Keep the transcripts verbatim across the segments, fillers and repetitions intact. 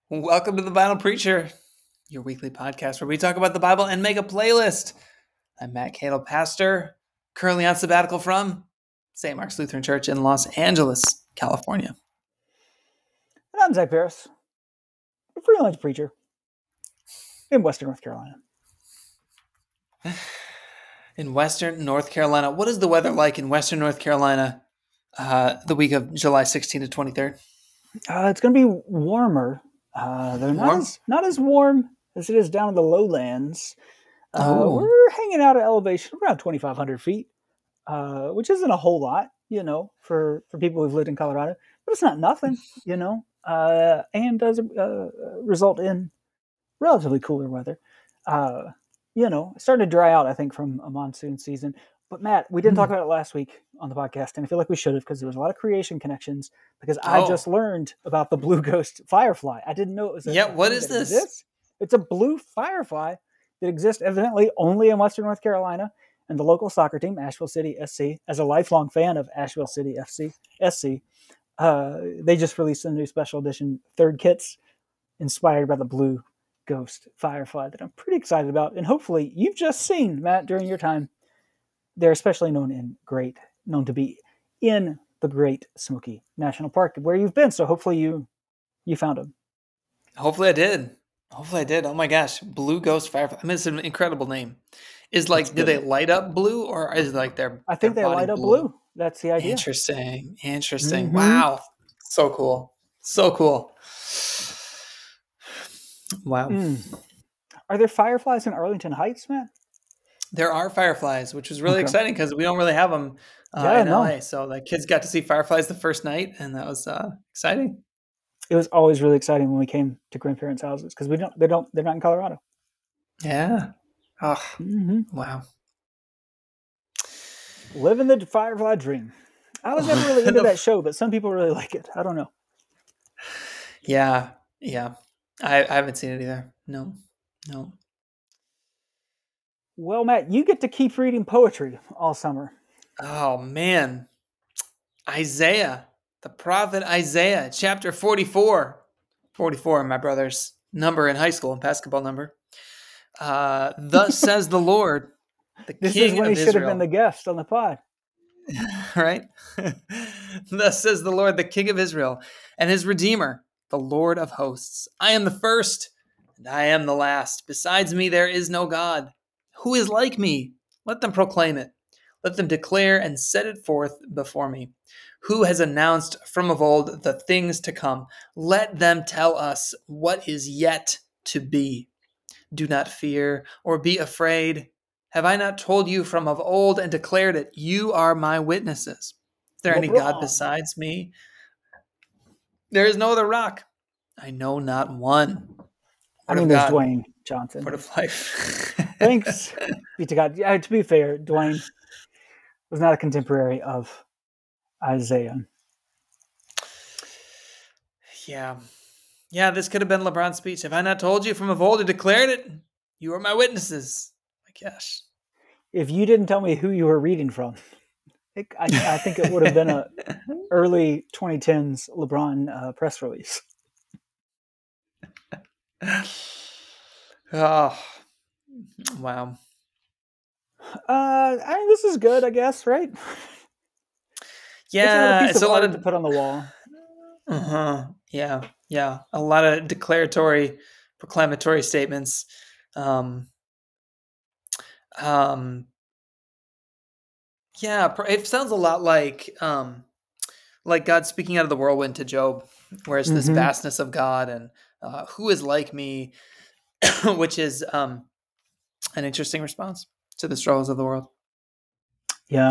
Welcome to the Bible Preacher, your weekly podcast where we talk about the Bible and make a playlist. I'm Matt Cato, pastor, currently on sabbatical from Saint Mark's Lutheran Church in Los Angeles, California. And I'm Zach Paris, a freelance preacher in Western North Carolina. In Western North Carolina, what is the weather like in Western North Carolina uh, the week of July sixteenth to twenty-third? Uh, it's going to be warmer. Uh, they're not Warm? as, not as warm as it is down in the lowlands. Uh, Oh. We're hanging out at elevation around twenty-five hundred feet, uh, which isn't a whole lot, you know, for, for people who've lived in Colorado. But it's not nothing, you know, uh, and does uh, result in relatively cooler weather. Uh, you know, it's starting to dry out, I think, from a monsoon season. But Matt, we didn't Hmm. talk about it last week on the podcast, and I feel like we should have because there was a lot of creation connections. Because I Oh. just learned about the blue ghost firefly. I didn't know it was. A, Yeah, a what thing is that this? exists. It's a blue firefly that exists evidently only in Western North Carolina, and the local soccer team, Asheville City S C, as a lifelong fan of Asheville City F C S C, uh, they just released some new special edition third kits inspired by the blue ghost firefly that I'm pretty excited about, and hopefully you've just seen, Matt, during your time. They're especially known in great, known to be in the Great Smoky National Park, where you've been. So hopefully you you found them. Hopefully I did. Hopefully I did. Oh my gosh. Blue Ghost Firefly. I mean, it's an incredible name. Is like, It's do good. they light up blue or is it like their I think their they body light up blue. That's the idea. Interesting. Interesting. Mhm. Wow. So cool. So cool. Wow. Mm. Are there fireflies in Arlington Heights, Matt? There are fireflies, which was really Okay. exciting because we don't really have them uh, Yeah, in no. L A. So the kids got to see fireflies the first night, and that was uh, exciting. It was always really exciting when we came to grandparents' houses because we don't, they don't, they're not in Colorado. Yeah. Oh, Mm-hmm. wow. Living the firefly dream. I was never really into that show, but some people really like it. I don't know. Yeah. Yeah. I, I haven't seen it either. No. No. Well, Matt, you get to keep reading poetry all summer. Oh, man. Isaiah, the prophet Isaiah, chapter forty-four. forty-four, my brother's number in high school, basketball number. Uh, Thus says the Lord, the This King is when of he should have Israel. been the guest on the pod. Right? Thus says the Lord, the King of Israel, and his Redeemer, the Lord of hosts. I am the first, and I am the last. Besides me, there is no God. Who is like me? Let them proclaim it. Let them declare and set it forth before me. Who has announced from of old the things to come? Let them tell us what is yet to be. Do not fear or be afraid. Have I not told you from of old and declared it? You are my witnesses. Is there any God LeBron. besides me? There is no other rock. I know not one. I Word mean, of there's God. Dwayne Johnson. Word of life. Thanks be to God. Yeah, to be fair, Dwayne was not a contemporary of Isaiah. Yeah. Yeah, this could have been LeBron's speech. Have I not told you from of old and declared it? You are my witnesses. My gosh. If you didn't tell me who you were reading from, it, I, I think it would have been a early twenty tens LeBron uh, press release. Oh, wow. Uh, I mean, this is good, I guess, right? Yeah, it's another piece it's of a lot art of to put on the wall. Uh-huh. Yeah, yeah. A lot of declaratory, proclamatory statements. Um, um, yeah, pr- it sounds a lot like um, like God speaking out of the whirlwind to Job, where it's this Mhm. vastness of God and uh, who is like me, which is um, an interesting response to the struggles of the world. Yeah.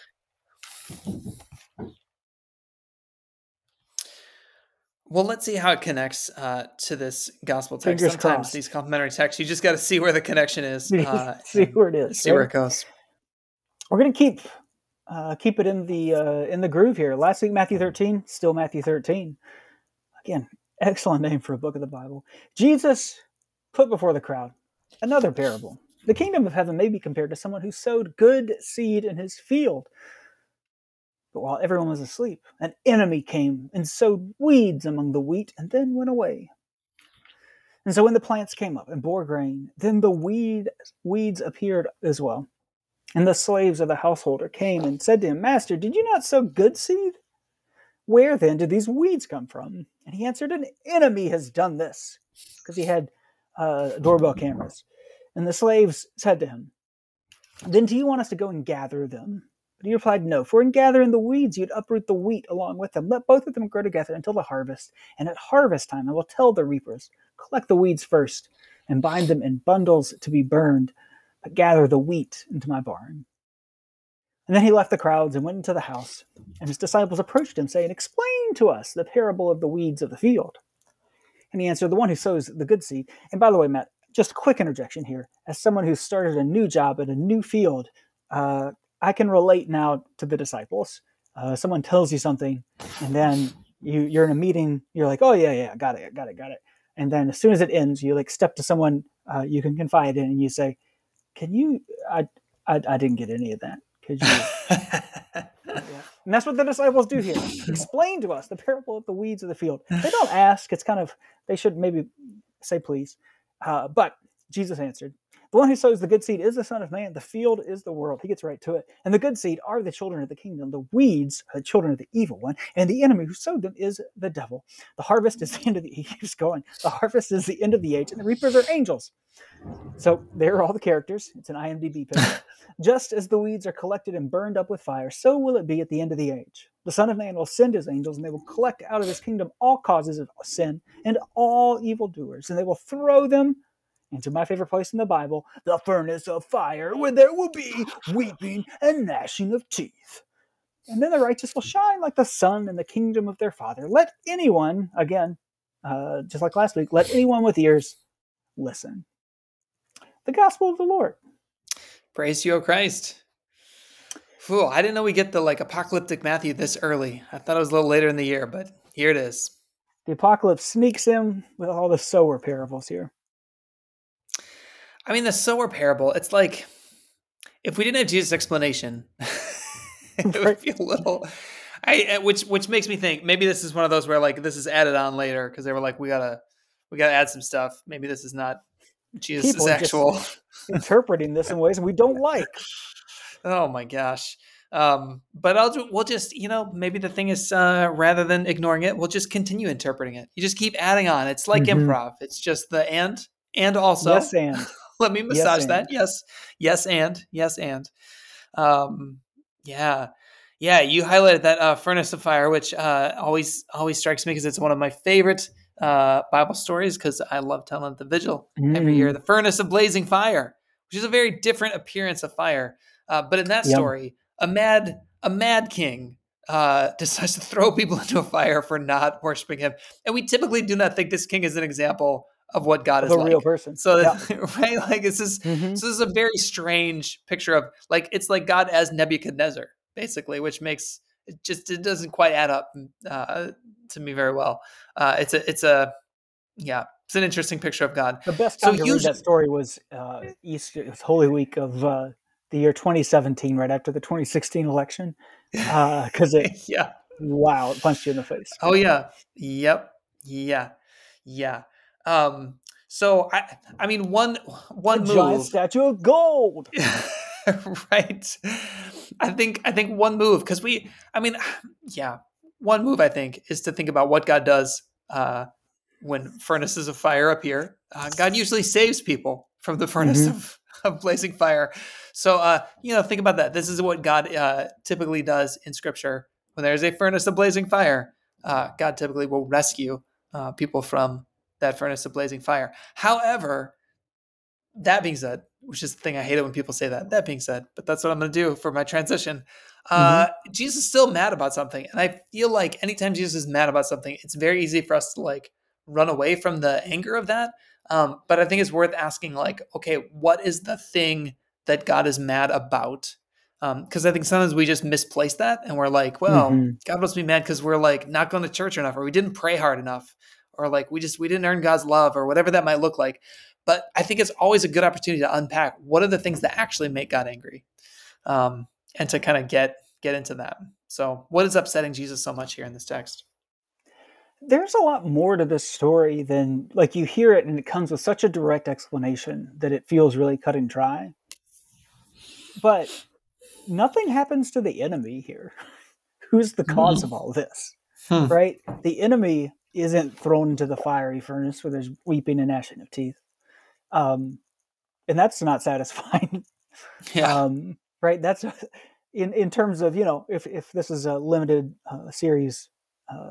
Well, let's see how it connects uh, to this gospel text. Fingers Sometimes crossed. these complementary texts, you just got to see where the connection is. Uh, See and where it is. See where right? it goes. We're gonna keep uh, keep it in the uh, in the groove here. Last week, Matthew thirteen, still Matthew thirteen. Again, excellent name for a book of the Bible. Jesus put before the crowd another parable. The kingdom of heaven may be compared to someone who sowed good seed in his field. But while everyone was asleep, an enemy came and sowed weeds among the wheat and then went away. And so when the plants came up and bore grain, then the weed, weeds appeared as well. And the slaves of the householder came and said to him, Master, did you not sow good seed? Where then did these weeds come from? And he answered, An enemy has done this, because he had uh, doorbell cameras. And the slaves said to him, Then do you want us to go and gather them? But he replied, No, for in gathering the weeds, you'd uproot the wheat along with them. Let both of them grow together until the harvest. And at harvest time, I will tell the reapers, Collect the weeds first, and bind them in bundles to be burned, but gather the wheat into my barn. And then he left the crowds and went into the house. And his disciples approached him, saying, Explain to us the parable of the weeds of the field. And he answered, The one who sows the good seed. And by the way, Matt, just a quick interjection here. As someone who started a new job at a new field, uh, I can relate now to the disciples. Uh, someone tells you something, and then you, you're in a meeting. You're like, oh, yeah, yeah, got it, got it, got it. And then as soon as it ends, you like step to someone uh, you can confide in, and you say, can you, I, I, I didn't get any of that. Could you? Yeah. And that's what the disciples do here. Explain to us the parable of the weeds of the field. They don't ask. It's kind of, they should maybe say please. Uh, but Jesus answered, The one who sows the good seed is the Son of Man. The field is the world. He gets right to it. And the good seed are the children of the kingdom. The weeds are the children of the evil one. And the enemy who sowed them is the devil. The harvest is the end of the, he keeps going. The harvest is the end of the age, and the reapers are angels. So there are all the characters. It's an I M D B picture. Just as the weeds are collected and burned up with fire, so will it be at the end of the age. The Son of Man will send his angels, and they will collect out of his kingdom all causes of sin and all evildoers, and they will throw them into my favorite place in the Bible, the furnace of fire, where there will be weeping and gnashing of teeth. And then the righteous will shine like the sun in the kingdom of their Father. Let anyone, again, uh, just like last week, let anyone with ears listen. The gospel of the Lord. Praise you, O Christ. Whew, I didn't know we get the like apocalyptic Matthew this early. I thought it was a little later in the year, but here it is. The apocalypse sneaks in with all the sower parables here. I mean, the sower parable, it's like, if we didn't have Jesus' explanation, it would be a little, I, which which makes me think, maybe this is one of those where like this is added on later, because they were like, we gotta, we gotta add some stuff. Maybe this is not Jesus' People actual. interpreting this in ways we don't like. Oh my gosh. Um, but I'll do, we'll just, you know, maybe the thing is, uh, rather than ignoring it, we'll just continue interpreting it. You just keep adding on. It's like mm-hmm. improv. It's just the and, and also. Yes, and. Let me massage yes, that. Yes. Yes, and. Yes, and. Um, yeah. Yeah, you highlighted that uh, furnace of fire, which uh, always always strikes me because it's one of my favorite uh, Bible stories, because I love telling the vigil mm. every year. The furnace of blazing fire, which is a very different appearance of fire. Uh, but in that yep. story, a mad a mad king uh, decides to throw people into a fire for not worshiping him. And we typically do not think this king is an example of what God of is a like. real person. So, yeah. right, like this is mm-hmm. so this is a very strange picture of like it's like God as Nebuchadnezzar, basically, which makes it just it doesn't quite add up uh, to me very well. Uh, it's a it's a yeah, it's an interesting picture of God. The best time so to usually, read that story was uh, Easter, it was Holy Week of uh, the year twenty seventeen, right after the twenty sixteen election, because uh, it yeah, wow, it punched you in the face. Oh yeah, yep, yeah, yeah. Um, so I, I mean, one, one a move, giant statue of gold, right? I think, I think one move, because we, I mean, yeah, one move I think is to think about what God does uh, when furnaces of fire appear. Uh, God usually saves people from the furnace mm-hmm. of, of blazing fire. So, uh, you know, think about that. This is what God uh, typically does in Scripture. When there's a furnace of blazing fire, uh, God typically will rescue uh, people from that furnace of blazing fire. However, that being said, which is the thing I hate it when people say that, that being said, but that's what I'm going to do for my transition. Uh, mm-hmm. Jesus is still mad about something. And I feel like anytime Jesus is mad about something, it's very easy for us to like run away from the anger of that. Um, but I think it's worth asking like, okay, what is the thing that God is mad about? Because um, I think sometimes we just misplace that and we're like, well, mm-hmm. God must be mad because we're like not going to church enough, or we didn't pray hard enough, or like we just we didn't earn God's love, or whatever that might look like. But I think it's always a good opportunity to unpack what are the things that actually make God angry, um, and to kind of get get into that. So what is upsetting Jesus so much here in this text? there's a lot more to this story than, like, you hear it and it comes with such a direct explanation that it feels really cut and dry. But nothing happens to the enemy here. Who's the cause of all this? Hmm. Right? The enemy isn't thrown into the fiery furnace where there's weeping and gnashing of teeth. Um, and that's not satisfying. Yeah. Um, right? That's in, in terms of, you know, if, if this is a limited uh, series, uh,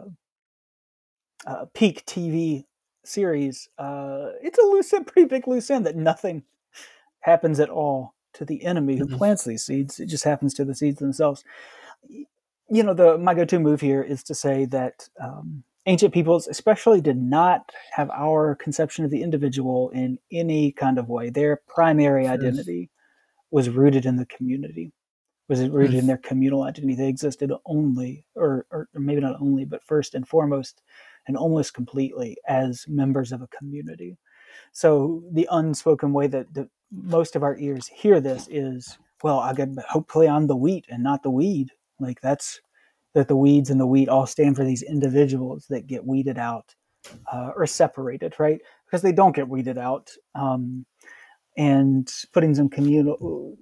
uh, peak T V series, uh, it's a loose end, pretty big loose end that nothing happens at all to the enemy who Mhm. plants these seeds. It just happens to the seeds themselves. You know, the my go-to move here is to say that um, ancient peoples especially did not have our conception of the individual in any kind of way. Their primary Hmm. identity was rooted in the community, was rooted Hmm. in their communal identity. They existed only, or, or maybe not only, but first and foremost, and almost completely as members of a community. So the unspoken way that the, most of our ears hear this is, well, I get, hopefully I'm the wheat and not the weed. Like that's that the weeds and the wheat all stand for these individuals that get weeded out uh, or separated, right? Because they don't get weeded out. Um, and putting some communal,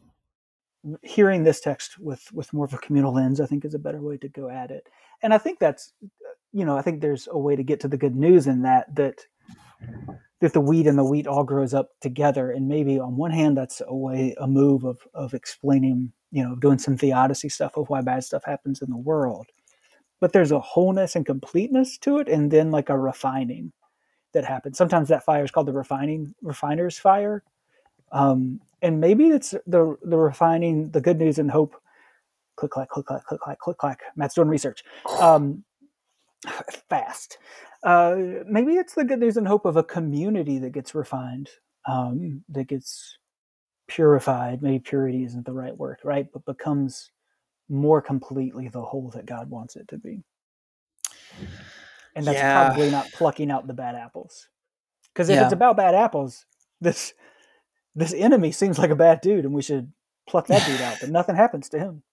hearing this text with with more of a communal lens, I think is a better way to go at it. And I think that's, you know, I think there's a way to get to the good news in that that that the weed and the wheat all grows up together. And maybe on one hand, that's a way, a move of of explaining, you know, doing some theodicy stuff of why bad stuff happens in the world. But there's a wholeness and completeness to it, and then like a refining that happens. Sometimes that fire is called the refining refiner's fire. Um, and maybe it's the the refining, the good news and hope. Click clack, click clack, click clack, click clack. Matt's doing research. Um, fast. Uh, maybe it's the good news and hope of a community that gets refined, um, that gets purified. Maybe purity isn't the right word, right? But becomes more completely the whole that God wants it to be. And that's Yeah. probably not plucking out the bad apples. Because if Yeah. it's about bad apples, this this enemy seems like a bad dude, and we should pluck that dude out. But nothing happens to him,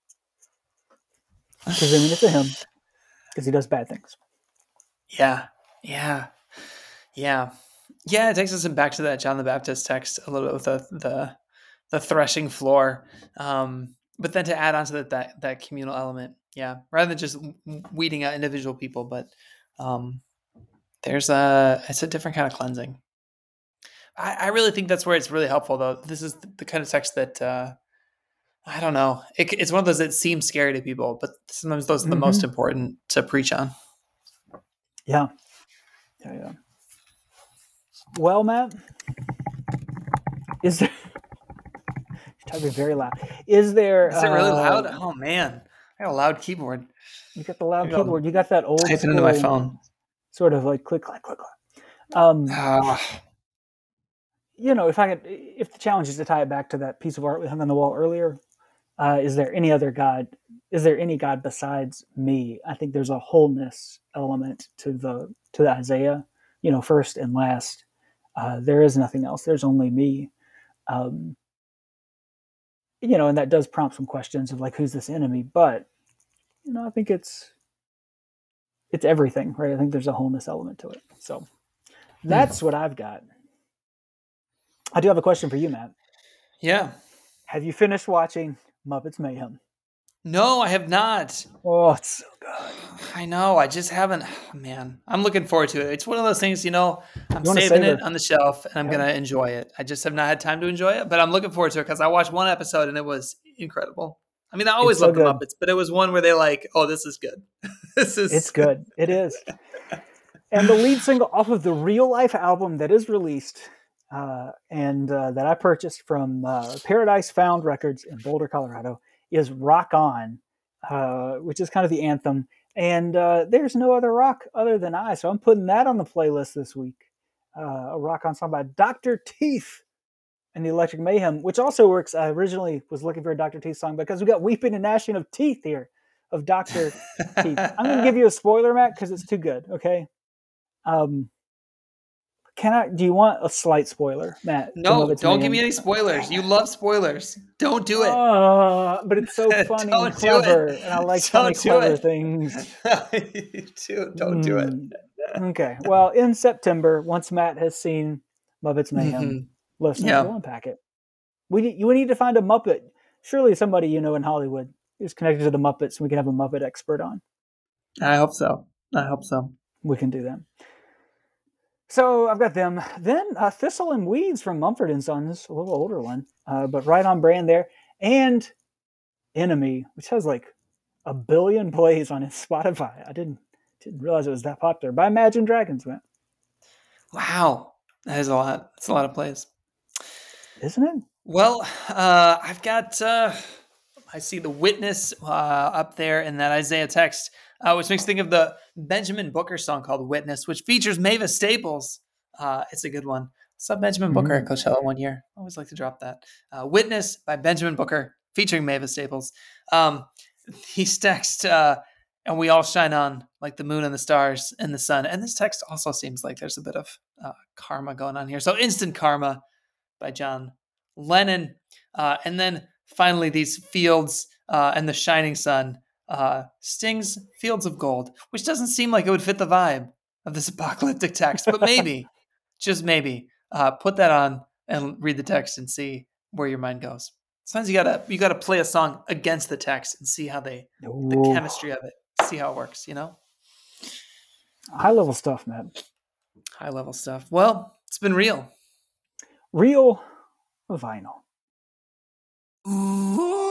presuming it's a him, because he does bad things. Yeah. Yeah. Yeah. Yeah. It takes us back to that John the Baptist text a little bit with the the, the threshing floor. Um, but then to add on to that, that that communal element, yeah, rather than just weeding out individual people, but um, there's a it's a different kind of cleansing. I, I really think that's where it's really helpful, though. This is the kind of text that uh, I don't know. It, it's one of those that seems scary to people, but sometimes those are the Mm-hmm. most important to preach on. Yeah. Yeah, yeah. Well, Matt, is there... You're typing very loud. Is there... Is it really uh, loud? Oh, man. I got a loud keyboard. You got the loud Maybe I'll keyboard. You got that old type it school, into my phone. sort of like click, clack, click, clack. Um, Uh, you know, if I could, if the challenge is to tie it back to that piece of art we hung on the wall earlier, uh, is there any other God? Is there any God besides me? I think there's a wholeness element to the to the Isaiah. You know, first and last, uh, there is nothing else. There's only me. Um, you know, and that does prompt some questions of like, who's this enemy? But you know, I think it's it's everything, right? I think there's a wholeness element to it. So that's what I've got. I do have a question for you, Matt. Yeah. Have you finished watching Muppets Mayhem? No, I have not. Oh, it's so good. I know. I just haven't. Man, I'm looking forward to it. It's one of those things, you know, I'm You saving savor. it on the shelf and I'm Yeah. going to enjoy it. I just have not had time to enjoy it, but I'm looking forward to it because I watched one episode and it was incredible. I mean, I always It's so love the good. Muppets, but it was one where they like, oh, this is good. this is It's good. It is. And the lead single off of the Real Life album that is released uh, and uh, that I purchased from uh, Paradise Found Records in Boulder, Colorado, is Rock On, uh, which is kind of the anthem. And uh, there's no other rock other than I, so I'm putting that on the playlist this week. Uh, a Rock On song by Doctor Teeth and the Electric Mayhem, which also works. I originally was looking for a Doctor Teeth song because we got Weeping and Gnashing of Teeth here, of Doctor Teeth. I'm going to give you a spoiler, Matt, because it's too good, okay? Um, can I? Do you want a slight spoiler, Matt? to No, Muppets don't give Mayhem? me any spoilers. You love spoilers. Don't do it. Uh, but it's so funny and Don't do it. clever, and I like funny, Don't do clever it. things. You do. Don't do it. Mm, okay. Well, in September, once Matt has seen Muppets Mayhem, Mhm. listeners, Yeah. we'll unpack it. We need- you would need to find a Muppet. Surely somebody you know in Hollywood is connected to the Muppets, and we can have a Muppet expert on. I hope so. I hope so. We can do that. So I've got them. Then uh, Thistle and Weeds from Mumford and Sons, a little older one, uh, but right on brand there. And Enemy, which has like a billion plays on its Spotify. I didn't didn't realize it was that popular. By Imagine Dragons, man. Wow. That is a lot. That's a lot of plays. Isn't it? Well, uh, I've got, uh, I see the Witness uh, up there in that Isaiah text, uh, which makes me think of the Benjamin Booker song called Witness, which features Mavis Staples. Uh, it's a good one. Saw Benjamin Booker at Mm. Coachella one year. I always like to drop that. Uh, Witness by Benjamin Booker, featuring Mavis Staples. Um, he's text, uh, and we all shine on like the moon and the stars and the sun. And this text also seems like there's a bit of uh, karma going on here. So Instant Karma by John Lennon. Uh, and then finally, these fields uh, and the shining sun, uh, Sting's Fields of Gold, which doesn't seem like it would fit the vibe of this apocalyptic text, but maybe, just maybe, uh, put that on and read the text and see where your mind goes. Sometimes you gotta you gotta play a song against the text and see how they the Ooh. chemistry of it, see how it works. You know, High level stuff, man. high level stuff. Well, it's been real. Real vinyl. Ooh.